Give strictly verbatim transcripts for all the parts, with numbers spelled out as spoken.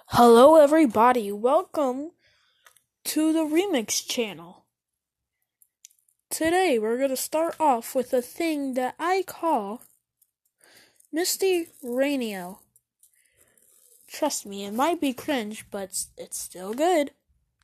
Hello everybody, welcome to the Remix channel. Today we're going to start off with a thing that I call Misty Radio. Trust me, it might be cringe, but it's still good.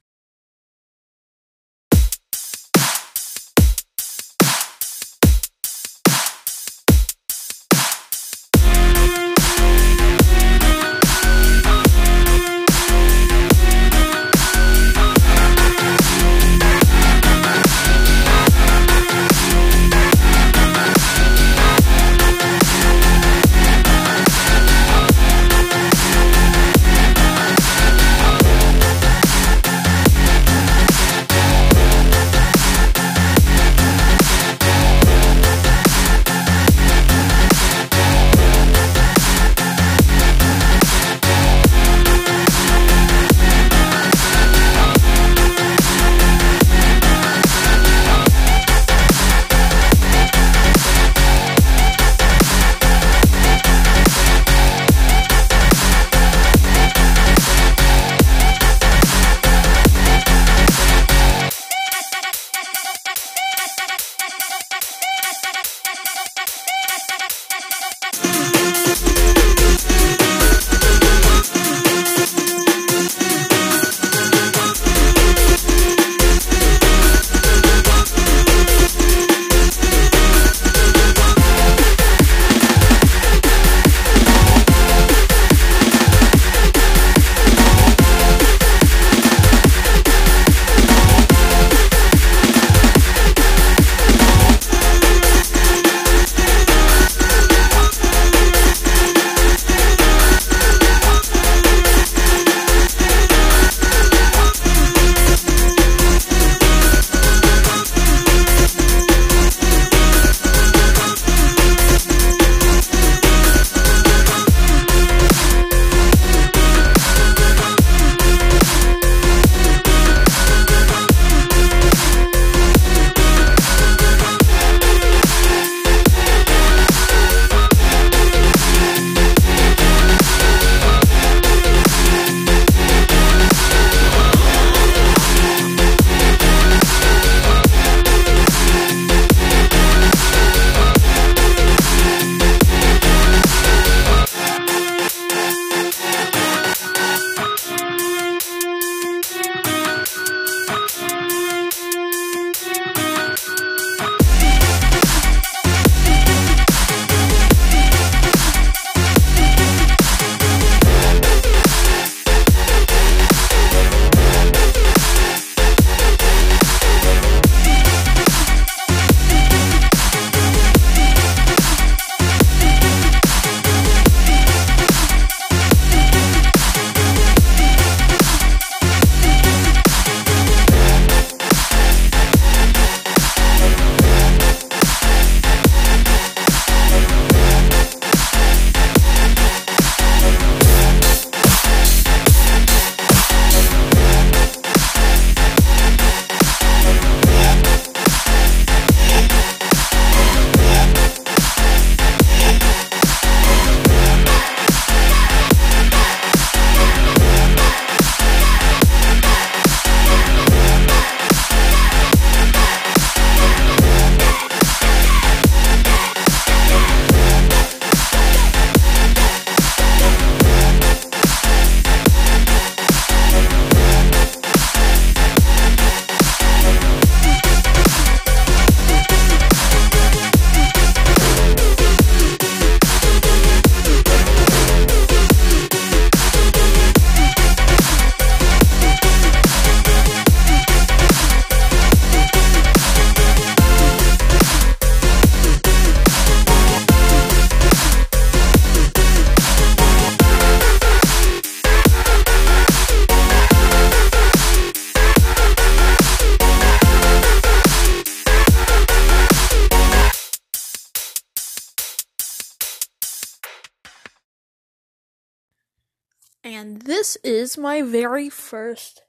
And this is my very first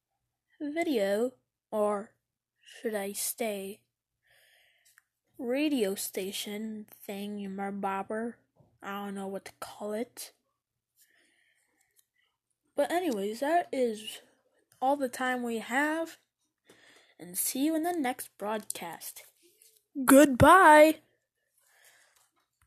video, or should I say, radio station thing, my bobber. I don't know what to call it. But anyways, that is all the time we have. And see you in the next broadcast. Goodbye!